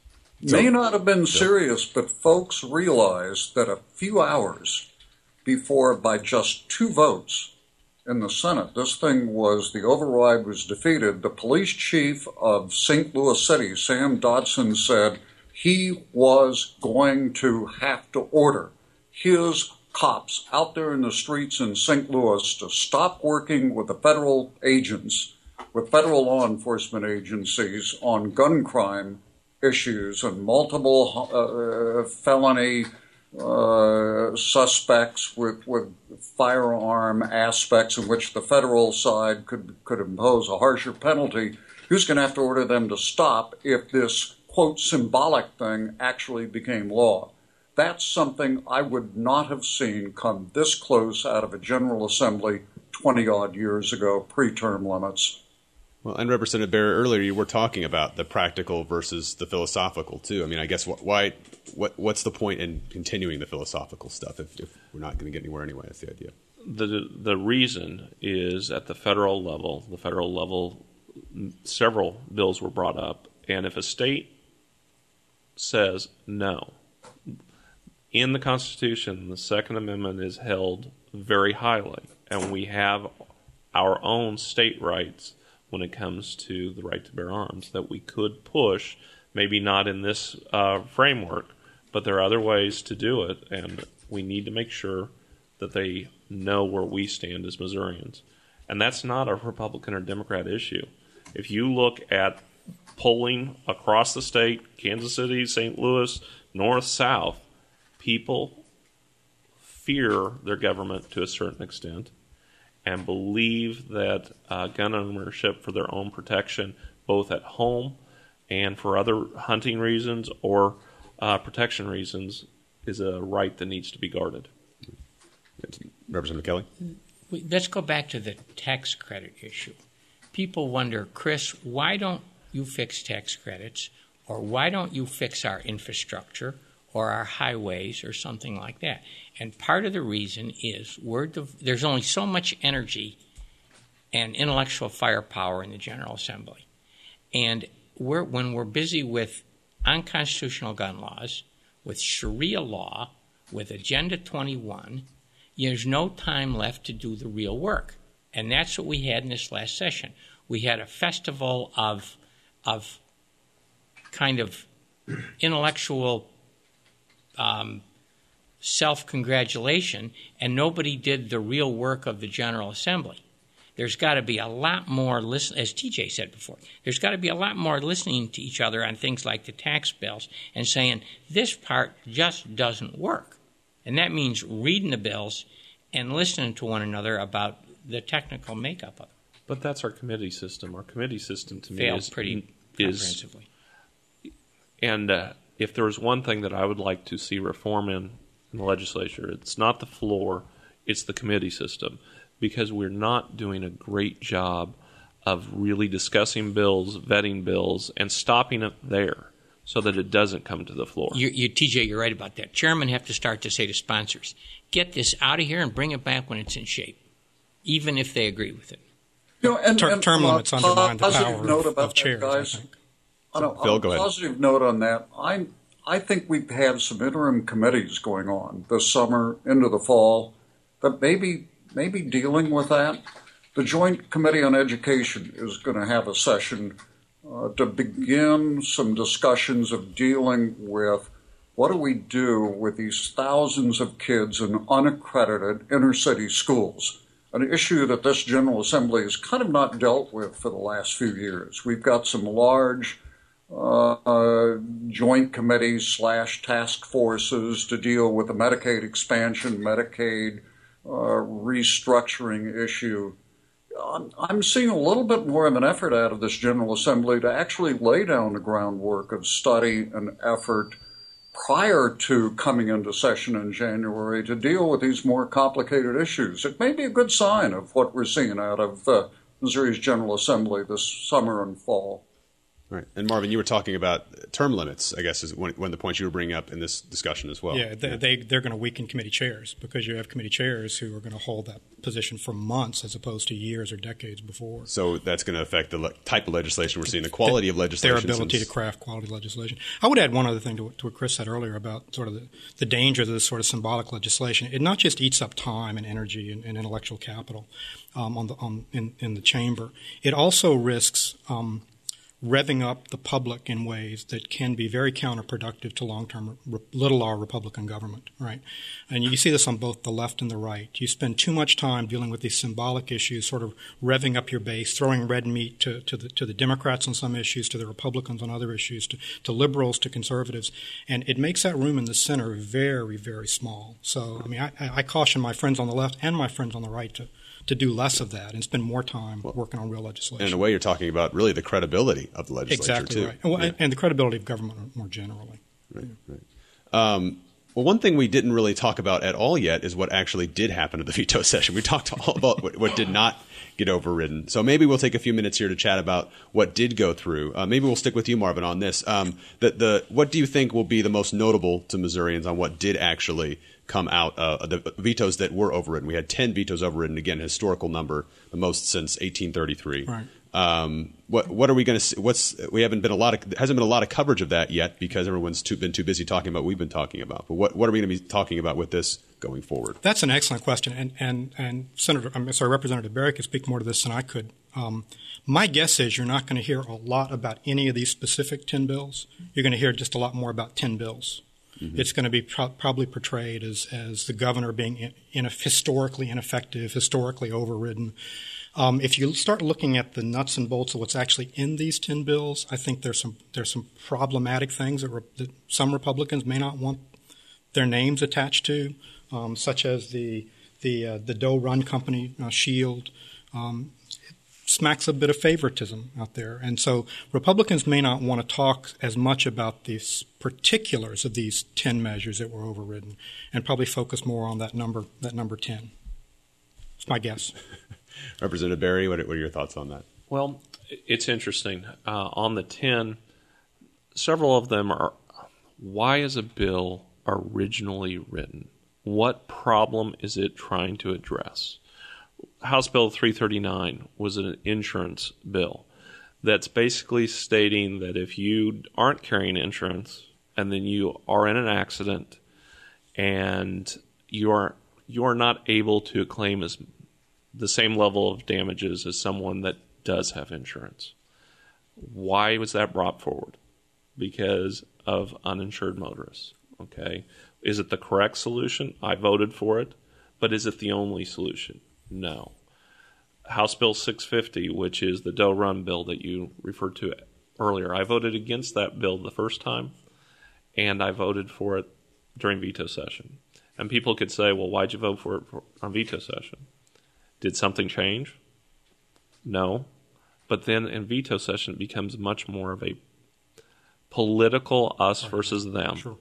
May not have been serious, but folks realized that a few hours before, by just two votes in the Senate, this thing was, the override was defeated. The police chief of Saint Louis City, Sam Dodson, said he was going to have to order his cops out there in the streets in Saint Louis to stop working with the federal agents, with federal law enforcement agencies on gun crime issues and multiple uh, felony uh, suspects with, with firearm aspects in which the federal side could could impose a harsher penalty. Who's going to have to order them to stop if this quote, symbolic thing actually became law. That's something I would not have seen come this close out of a General Assembly twenty-odd years ago, pre-term limits. Well, and Representative Barrett, earlier you were talking about the practical versus the philosophical, too. I mean, I guess wh- why, what, what's the point in continuing the philosophical stuff if, if we're not going to get anywhere anyway? That's the idea. The the reason is at the federal level, the federal level, several bills were brought up, and if a state says no, in the Constitution, the Second Amendment is held very highly, and we have our own state rights when it comes to the right to bear arms that we could push, maybe not in this uh, framework, but there are other ways to do it, and we need to make sure that they know where we stand as Missourians. And that's not a Republican or Democrat issue. If you look at polling across the state, Kansas City, Saint Louis, north, south, people fear their government to a certain extent and believe that uh, gun ownership for their own protection, both at home and for other hunting reasons or uh, protection reasons, is a right that needs to be guarded. Representative Kelly? Let's go back to the tax credit issue. People wonder, Chris, why don't you fix tax credits, or why don't you fix our infrastructure or our highways or something like that? And part of the reason is we're div- there's only so much energy and intellectual firepower in the General Assembly. And we're, when we're busy with unconstitutional gun laws, with Sharia law, with Agenda twenty-one, there's no time left to do the real work. And that's what we had in this last session. We had a festival of of kind of intellectual um, self-congratulation, and nobody did the real work of the General Assembly. There's got to be a lot more, listen, as T J said before, there's got to be a lot more listening to each other on things like the tax bills and saying, this part just doesn't work. And that means reading the bills and listening to one another about the technical makeup of them. But that's our committee system. Our committee system, to me, Failed is pretty is, comprehensively. And uh, if there was one thing that I would like to see reform in, in the legislature, it's not the floor, it's the committee system, because we're not doing a great job of really discussing bills, vetting bills, and stopping it there so that it doesn't come to the floor. You, you, T J, you're right about that. Chairmen have to start to say to sponsors, get this out of here and bring it back when it's in shape, even if they agree with it. You know, and, Ter- and, term uh, limits undermine the power note of, about of chairs, that, guys. I think. On a, Phil, on go a ahead. positive note on that, I I think we have some interim committees going on this summer into the fall that maybe maybe dealing with that. The Joint Committee on Education is going to have a session uh, to begin some discussions of dealing with what do we do with these thousands of kids in unaccredited inner-city schools, an issue that this General Assembly has kind of not dealt with for the last few years. We've got some large uh, uh, joint committees slash task forces to deal with the Medicaid expansion, Medicaid uh, restructuring issue. I'm, I'm seeing a little bit more of an effort out of this General Assembly to actually lay down the groundwork of study and effort prior to coming into session in January to deal with these more complicated issues. It may be a good sign of what we're seeing out of uh, Missouri's General Assembly this summer and fall. Right. And Marvin, you were talking about term limits, I guess, is one, one of the points you were bringing up in this discussion as well. Yeah, they, yeah. they, they're going to weaken committee chairs because you have committee chairs who are going to hold that position for months as opposed to years or decades before. So that's going to affect the le- type of legislation we're seeing, the quality the, of legislation. Their ability since... to craft quality legislation. I would add one other thing to, to what Chris said earlier about sort of the, the dangers of this sort of symbolic legislation. It not just eats up time and energy and, and intellectual capital um, on the, on, in, in the chamber. It also risks um, revving up the public in ways that can be very counterproductive to long-term re- little r Republican government, right? And you see this on both the left and the right. You spend too much time dealing with these symbolic issues, sort of revving up your base, throwing red meat to, to, the, to the Democrats on some issues, to the Republicans on other issues, to, to liberals, to conservatives. And it makes that room in the center very, very small. So, I mean, I, I caution my friends on the left and my friends on the right to to do less of that and spend more time well, working on real legislation. And in a way, you're talking about really the credibility of the legislature, exactly too. Right. And, well, yeah. and the credibility of government more generally. Right, right. Um, well, one thing we didn't really talk about at all yet is what actually did happen at the veto session. We talked all about what, what did not get overridden. So maybe we'll take a few minutes here to chat about what did go through. Uh, maybe we'll stick with you, Marvin, on this. Um, the, the, what do you think will be the most notable to Missourians on what did actually come out, uh, the vetoes that were overridden? We had ten vetoes overridden, again, historical number, the most since eighteen thirty-three. Right. Um, what what are we going to see? What's we haven't been a lot of hasn't been a lot of coverage of that yet because everyone's too, been too busy talking about what we've been talking about. But what what are we going to be talking about with this going forward? That's an excellent question, and and and Senator, I'm sorry, Representative Berry could speak more to this than I could. Um, my guess is you're not going to hear a lot about any of these specific ten bills. You're going to hear just a lot more about ten bills. Mm-hmm. It's going to be pro- probably portrayed as as the governor being in, in a historically ineffective, historically overridden. Um, if you start looking at the nuts and bolts of what's actually in these ten bills, I think there's some there's some problematic things that, re- that some Republicans may not want their names attached to, um, such as the the uh, the Doe Run Company uh, shield. Um, it smacks a bit of favoritism out there, and so Republicans may not want to talk as much about these particulars of these ten measures that were overridden, and probably focus more on that number that number ten. It's my guess. Representative Berry, what are your thoughts on that? Well, it's interesting. Uh, on the ten, several of them are, why is a bill originally written? What problem is it trying to address? House Bill three thirty-nine was an insurance bill that's basically stating that if you aren't carrying insurance and then you are in an accident and you are, you are not able to claim as the same level of damages as someone that does have insurance. Why was that brought forward? Because of uninsured motorists. Okay. Is it the correct solution? I voted for it. But is it the only solution? No. House Bill six fifty, which is the Doe Run bill that you referred to earlier, I voted against that bill the first time, and I voted for it during veto session. And people could say, well, why'd you vote for it for, on veto session? Did something change? No. But then in veto session, it becomes much more of a political us versus them. Sure.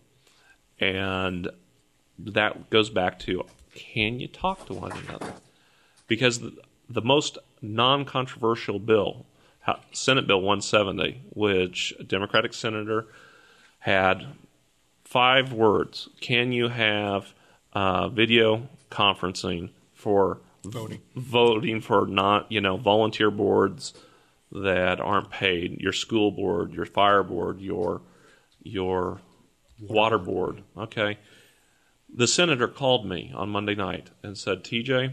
And that goes back to, can you talk to one another? Because the, the most non-controversial bill, Senate Bill one seventy, which a Democratic senator had five words. Can you have uh, video conferencing for Voting. voting for not, you know, volunteer boards that aren't paid, your school board, your fire board, your your water board. Okay. The senator called me on Monday night and said, T J,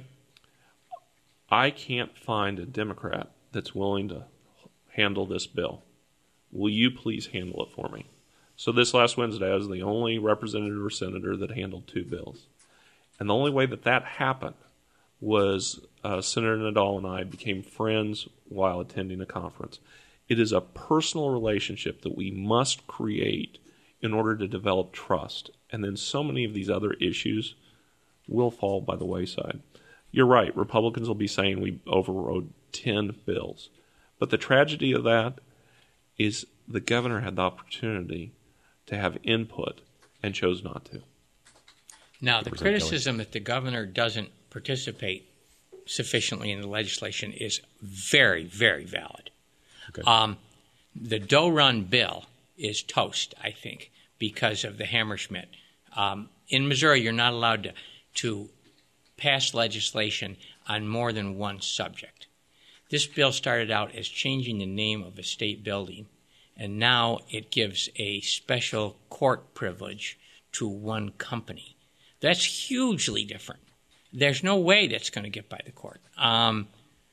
I can't find a Democrat that's willing to handle this bill. Will you please handle it for me? So this last Wednesday, I was the only representative or senator that handled two bills. And the only way that that happened was uh, Senator Nadal and I became friends while attending a conference. It is a personal relationship that we must create in order to develop trust. And then so many of these other issues will fall by the wayside. You're right, Republicans will be saying we overrode ten bills. But the tragedy of that is the governor had the opportunity to have input and chose not to. Now, the criticism that the governor doesn't participate sufficiently in the legislation is very, very valid. Okay. Um, the Doe Run bill is toast, I think, because of the Hammerschmidt. Um, in Missouri, you're not allowed to, to pass legislation on more than one subject. This bill started out as changing the name of a state building, and now it gives a special court privilege to one company. That's hugely different. There's no way that's going to get by the court. Um,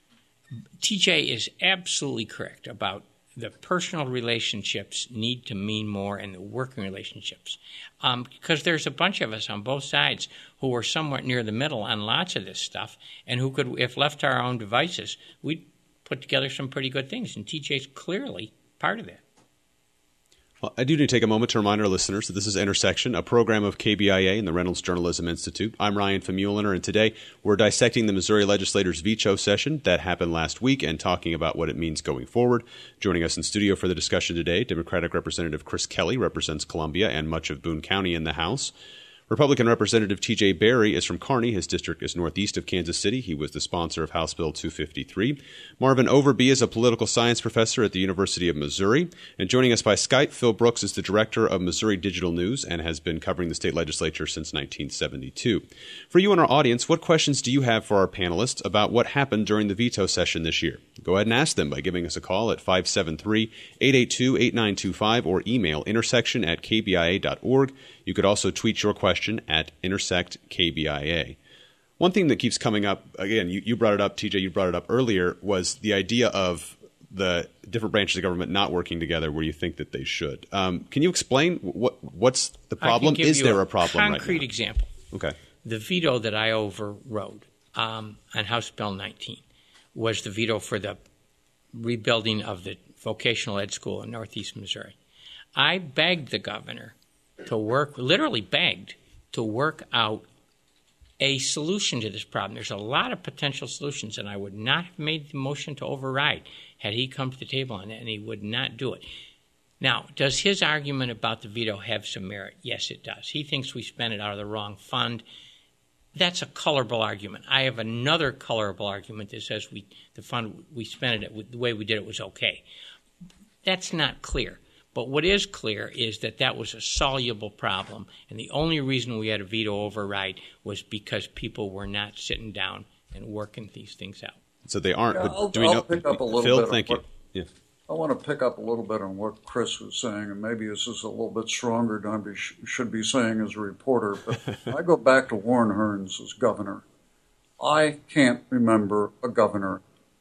T J is absolutely correct about the personal relationships need to mean more and the working relationships. Um, because there's a bunch of us on both sides who are somewhat near the middle on lots of this stuff and who could, if left to our own devices, we'd put together some pretty good things. And T J's clearly part of that. Well, I do need to take a moment to remind our listeners that this is Intersection, a program of K B I A and the Reynolds Journalism Institute. I'm Ryan Famuliner, and today we're dissecting the Missouri legislators' veto session that happened last week and talking about what it means going forward. Joining us in studio for the discussion today, Democratic Representative Chris Kelly represents Columbia and much of Boone County in the House. Republican Representative T J Berry is from Kearney. His district is northeast of Kansas City. He was the sponsor of House Bill two fifty-three. Marvin Overby is a political science professor at the University of Missouri. And joining us by Skype, Phil Brooks is the director of Missouri Digital News and has been covering the state legislature since nineteen seventy-two. For you and our audience, what questions do you have for our panelists about what happened during the veto session this year? Go ahead and ask them by giving us a call at five seven three, eight eight two, eight nine two five or email intersection at k b i a dot org. You could also tweet your question at intersect K B I A. One thing that keeps coming up, again, you, you brought it up, T J, you brought it up earlier, was the idea of the different branches of government not working together where you think that they should. Um, can you explain what what's the problem? Is there a, a problem right now? Concrete example. Okay. The veto that I overrode um, on House Bill nineteen was the veto for the rebuilding of the vocational ed school in northeast Missouri. I begged the governor to work, literally begged, to work out a solution to this problem. There's a lot of potential solutions, and I would not have made the motion to override had he come to the table on it, and he would not do it. Now, does his argument about the veto have some merit? Yes, it does. He thinks we spent it out of the wrong fund. That's a colorable argument. I have another colorable argument that says we the fund we spent it the way we did it was okay. That's not clear. But what is clear is that that was a soluble problem, and the only reason we had a veto override was because people were not sitting down and working these things out. So they aren't. Yeah, but I'll, do we I'll know? pick up a little Phil, bit thank you. What, yeah. I want to pick up a little bit on what Chris was saying, and maybe this is a little bit stronger than I be, should be saying as a reporter, but I go back to Warren Hearns as governor. I can't remember a governor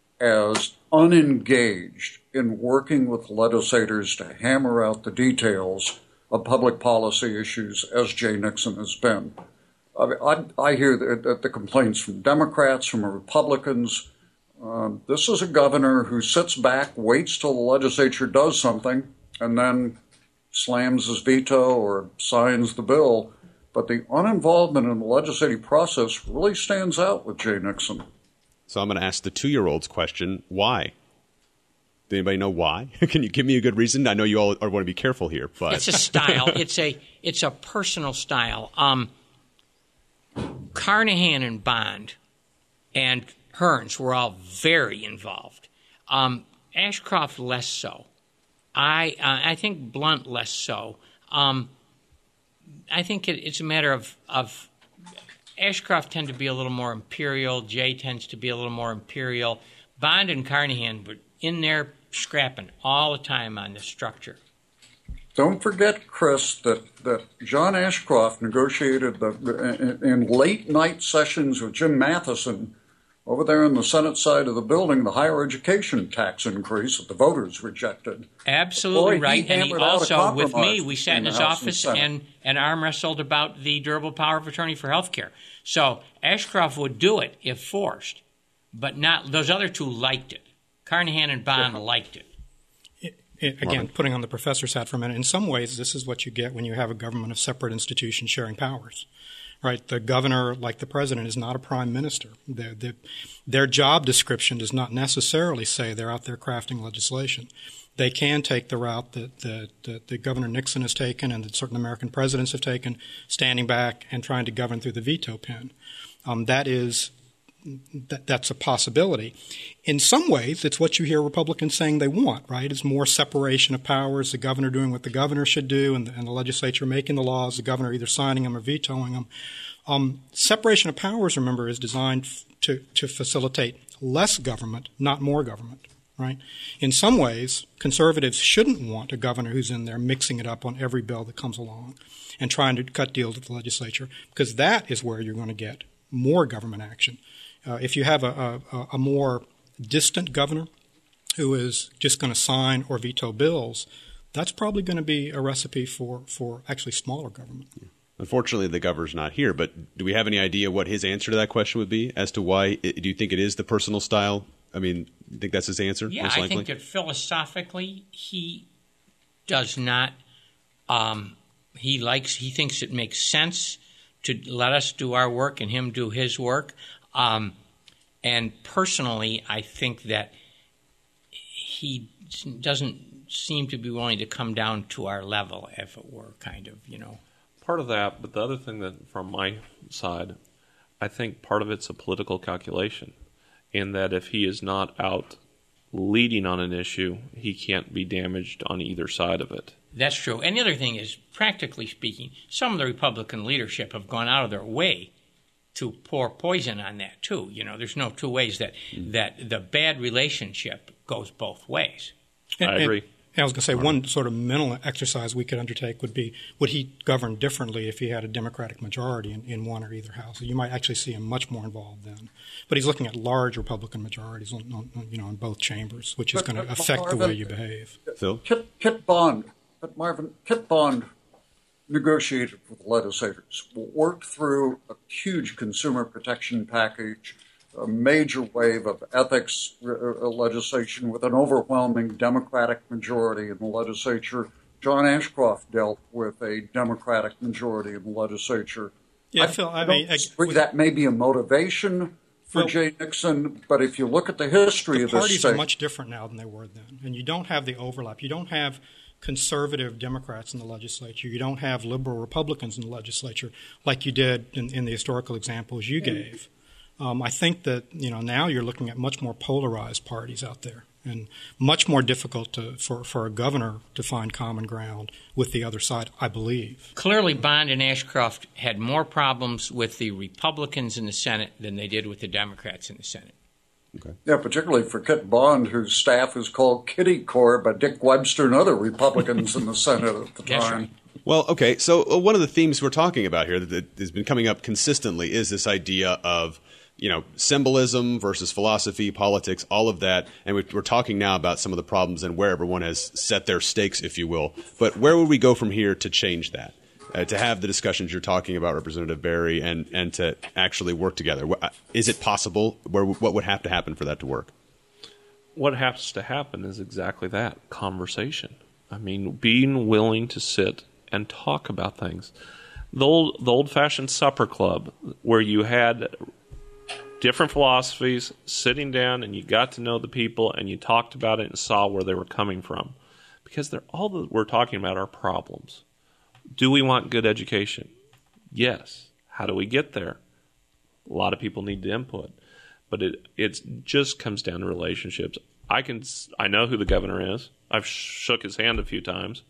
as unengaged in working with legislators to hammer out the details of public policy issues as Jay Nixon has been. I, mean, I, I hear the, the complaints from Democrats, from Republicans. Um, this is a governor who sits back, waits till the legislature does something, and then slams his veto or signs the bill. But the uninvolvement in the legislative process really stands out with Jay Nixon. So I'm going to ask the two-year-old's question, why? Does anybody know why? Can you give me a good reason? I know you all are want to be careful here, but it's a style. it's a it's a personal style. Um, Carnahan and Bond and Hearns were all very involved. Um, Ashcroft less so. I uh, I think Blunt less so. Um, I think it, it's a matter of of. Ashcroft tend to be a little more imperial. Jay tends to be a little more imperial. Bond and Carnahan were in there scrapping all the time on the structure. Don't forget, Chris, that, that John Ashcroft negotiated the, in, in late night sessions with Jim Matheson over there on the Senate side of the building, the higher education tax increase that the voters rejected. Absolutely Boy, right. he and he also, with me, we sat in, in his office and, and, and arm wrestled about the durable power of attorney for health care. So Ashcroft would do it if forced, but not those other two liked it. Carnahan and Bond yeah. liked it. It, it again, putting on the professor's hat for a minute, in some ways this is what you get when you have a government of separate institutions sharing powers. Right, the governor, like the president, is not a prime minister. Their, their, their job description does not necessarily say they're out there crafting legislation. They can take the route that, that, that, that Governor Nixon has taken and that certain American presidents have taken, standing back and trying to govern through the veto pen. Um, that is that, that's a possibility. In some ways, it's what you hear Republicans saying they want, right? It's more separation of powers, the governor doing what the governor should do and the, and the legislature making the laws, the governor either signing them or vetoing them. Um, separation of powers, remember, is designed f- to, to facilitate less government, not more government, right? In some ways, conservatives shouldn't want a governor who's in there mixing it up on every bill that comes along and trying to cut deals with the legislature, because that is where you're going to get more government action. Uh, if you have a, a, a more distant governor who is just going to sign or veto bills, that's probably going to be a recipe for, for actually smaller government. Yeah. Unfortunately, the governor's not here, but do we have any idea what his answer to that question would be as to why? Do you think it is the personal style? I mean, you think that's his answer? Yeah, most likely? I think that philosophically he does not Um, he likes, he thinks it makes sense to let us do our work and him do his work. Um, and personally, I think that he doesn't seem to be willing to come down to our level, if it were, kind of, you know. Part of that, but the other thing that, from my side, I think part of it's a political calculation, in that if he is not out leading on an issue, he can't be damaged on either side of it. That's true. And the other thing is, practically speaking, some of the Republican leadership have gone out of their way to pour poison on that, too. You know, there's no two ways that, mm. that the bad relationship goes both ways. And, I agree. And, I was going to say, one sort of mental exercise we could undertake would be, would he govern differently if he had a Democratic majority in, in one or either house? You might actually see him much more involved then. But he's looking at large Republican majorities, on, on, you know, in both chambers, which is but, going to but affect Marvin, the way you behave. Phil? Kit, Kit Bond, but Marvin, Kit Bond negotiated with legislators, worked through a huge consumer protection package, a major wave of ethics legislation with an overwhelming Democratic majority in the legislature. John Ashcroft dealt with a Democratic majority in the legislature. Yeah, I, Phil, I, I mean, don't agree that may be a motivation for well, Jay Nixon, but if you look at the history the of this parties state, are much different now than they were then, and you don't have the overlap. You don't have conservative Democrats in the legislature. You don't have liberal Republicans in the legislature like you did in, in the historical examples you gave. Um, I think that, you know, now you're looking at much more polarized parties out there, and much more difficult to, for, for a governor to find common ground with the other side, I believe. Clearly, Bond and Ashcroft had more problems with the Republicans in the Senate than they did with the Democrats in the Senate. Okay. Yeah, particularly for Kit Bond, whose staff is called Kitty Corps by Dick Webster and other Republicans in the Senate at the That's time. right. Well, okay, so uh, one of the themes we're talking about here that, that has been coming up consistently is this idea of, you know, symbolism versus philosophy, politics, all of that. And we, we're talking now about some of the problems and where everyone has set their stakes, if you will. But where would we go from here to change that? Uh, to have the discussions you're talking about, Representative Berry, and, and to actually work together? Is it possible? Where, what would have to happen for that to work? What has to happen is exactly that, conversation. I mean, being willing to sit and talk about things. The old, the old-fashioned supper club where you had different philosophies sitting down and you got to know the people and you talked about it and saw where they were coming from. Because they're, all that we're talking about are problems. Do we want good education? Yes. How do we get there? A lot of people need the input. But it it just comes down to relationships. I can I know who the governor is. I've shook his hand a few times.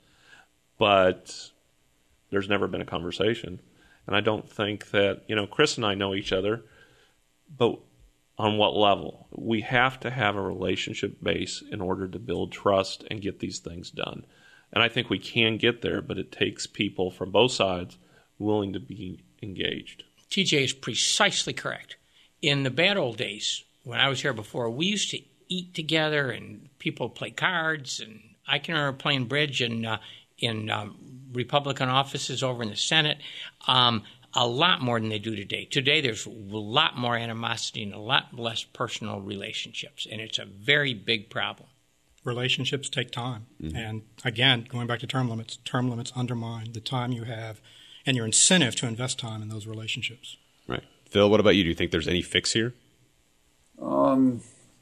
But there's never been a conversation. And I don't think that, you know, Chris and I know each other, but on what level? We have to have a relationship base in order to build trust and get these things done. And I think we can get there, but it takes people from both sides willing to be engaged. T J is precisely correct. In the bad old days, when I was here before, we used to eat together and people play cards. And I can remember playing bridge in, uh, in um, Republican offices over in the Senate, um, a lot more than they do today. Today, there's a lot more animosity and a lot less personal relationships, and it's a very big problem. Relationships take time. Mm-hmm. And again, going back to term limits, term limits undermine the time you have and your incentive to invest time in those relationships. Right. Phil, what about you? Do you think there's any fix here? Um,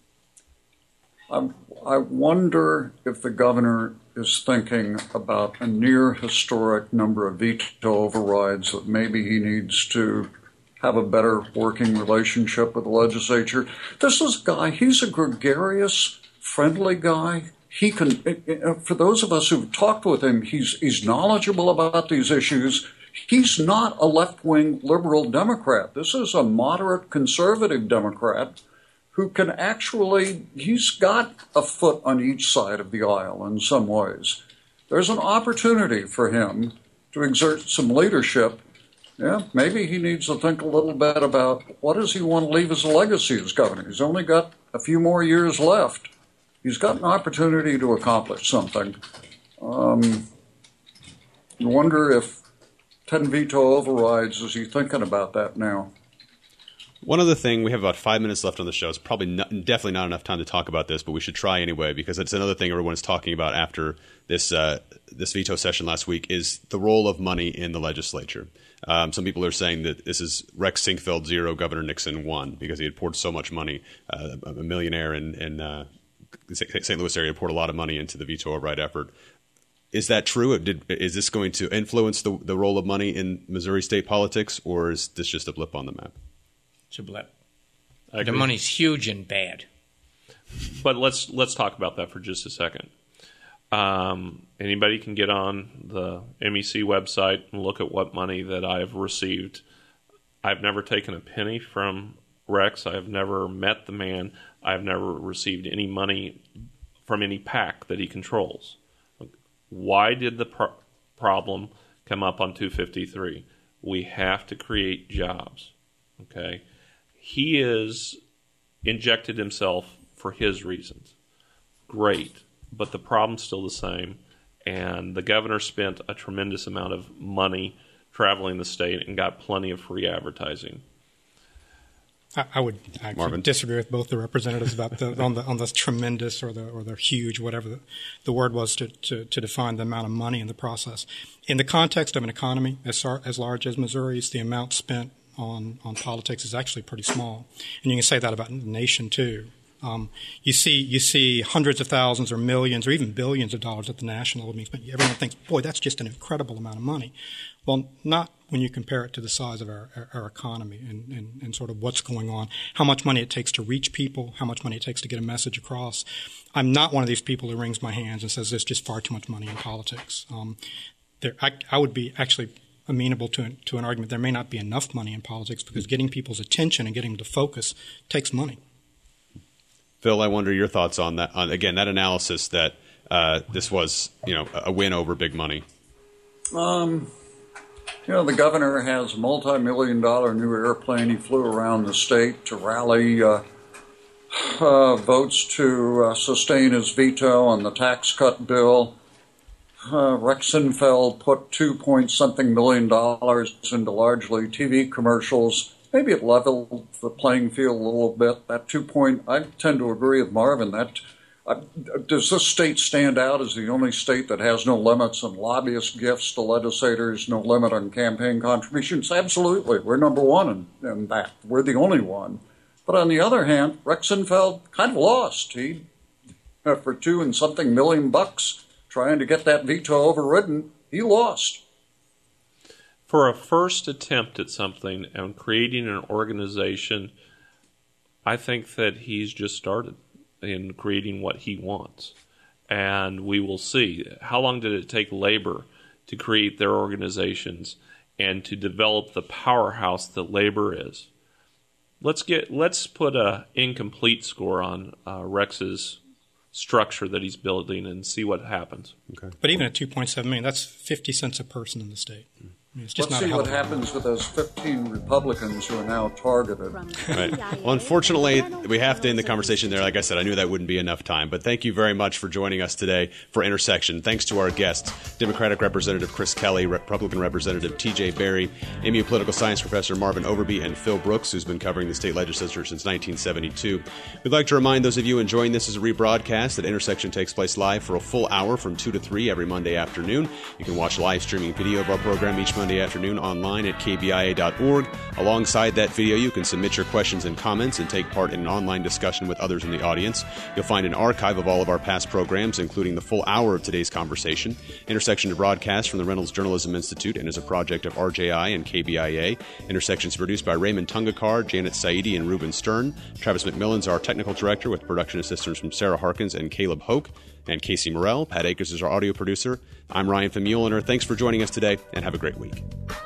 I, I wonder if the governor is thinking about a near historic number of veto overrides that maybe he needs to have a better working relationship with the legislature. This is a guy, he's a gregarious, friendly guy. He can, for those of us who've talked with him, he's he's knowledgeable about these issues. He's not a left-wing liberal Democrat. This is a moderate conservative Democrat who can actually, he's got a foot on each side of the aisle in some ways. There's an opportunity for him to exert some leadership. Yeah, maybe he needs to think a little bit about what does he want to leave as a legacy as governor. He's only got a few more years left. He's got an opportunity to accomplish something. Um, I wonder if ten veto overrides, is he thinking about that now? One other thing, we have about five minutes left on the show. It's probably not, definitely not enough time to talk about this, but we should try anyway, because it's another thing everyone's talking about after this uh, this veto session last week is the role of money in the legislature. Um, some people are saying that this is Rex Sinquefield zero, Governor Nixon one, because he had poured so much money. Uh, a millionaire in, in uh, Saint Louis area poured a lot of money into the veto right effort. Is that true? Did, is this going to influence the, the role of money in Missouri state politics, or is this just a blip on the map? It's a blip. The money's huge and bad. But let's let's talk about that for just a second. Um, anybody can get on the M E C website and look at what money that I've received. I've never taken a penny from Rex. I've never met the man. I've never received any money from any PAC that he controls. Why did the pro- problem come up on two fifty-three? We have to create jobs. Okay? He is injected himself for his reasons. Great. But the problem's still the same. And the governor spent a tremendous amount of money traveling the state and got plenty of free advertising. I, I would actually Marvin? disagree with both the representatives about the on the on the tremendous or the or the huge, whatever the, the word was to, to, to define the amount of money in the process. In the context of an economy as as large as Missouri's, the amount spent on, on politics is actually pretty small. And you can say that about the nation too. Um, you see you see hundreds of thousands or millions or even billions of dollars at the national level. But everyone thinks, boy, that's just an incredible amount of money. Well, not when you compare it to the size of our, our, our economy and, and, and sort of what's going on, how much money it takes to reach people, how much money it takes to get a message across. I'm not one of these people who wrings my hands and says there's just far too much money in politics. Um, there, I, I would be actually amenable to an, to an argument there may not be enough money in politics because getting people's attention and getting them to focus takes money. Phil, I wonder your thoughts on that. On, again, that analysis that uh, this was, you know, a win over big money. Um, you know, the governor has a multi-million dollar new airplane. He flew around the state to rally uh, uh, votes to uh, sustain his veto on the tax cut bill. Uh, Rex Sinquefield put two point something million dollars into largely T V commercials. Maybe it leveled the playing field a little bit. That two point, I tend to agree with Marvin. That uh, does this state stand out as the only state that has no limits on lobbyist gifts to legislators, no limit on campaign contributions? Absolutely, we're number one in, in that. We're the only one. But on the other hand, Rex Sinquefield kind of lost. He, uh, for two and something million bucks, trying to get that veto overridden, he lost. For a first attempt at something and creating an organization, I think that he's just started in creating what he wants. And we will see. How long did it take labor to create their organizations and to develop the powerhouse that labor is? Let's get let's put a incomplete score on uh, Rex's structure that he's building and see what happens. Okay. But even at two point seven million dollars, that's fifty cents a person in the state. I mean, it's just Let's not see what happens with those fifteen Republicans who are now targeted. Right. Well, unfortunately, we have to end the conversation there. Like I said, I knew that wouldn't be enough time. But thank you very much for joining us today for Intersection. Thanks to our guests, Democratic Representative Chris Kelly, Republican Representative T J Berry, M U Political Science Professor Marvin Overby, and Phil Brooks, who's been covering the state legislature since nineteen seventy-two. We'd like to remind those of you enjoying this as a rebroadcast that Intersection takes place live for a full hour from two to three every Monday afternoon. You can watch live streaming video of our program each Monday afternoon online at k b i a dot org. Alongside that video, you can submit your questions and comments and take part in an online discussion with others in the audience. You'll find an archive of all of our past programs, including the full hour of today's conversation. Intersection is broadcast from the Reynolds Journalism Institute and is a project of R J I and K B I A. Intersection is produced by Raymond Tungakar, Janet Saidi, and Reuben Stern. Travis McMillan's our technical director with production assistance from Sarah Harkins and Caleb Hoke. And Casey Morrell. Pat Akers is our audio producer. I'm Ryan Famuliner. Thanks for joining us today, and have a great week.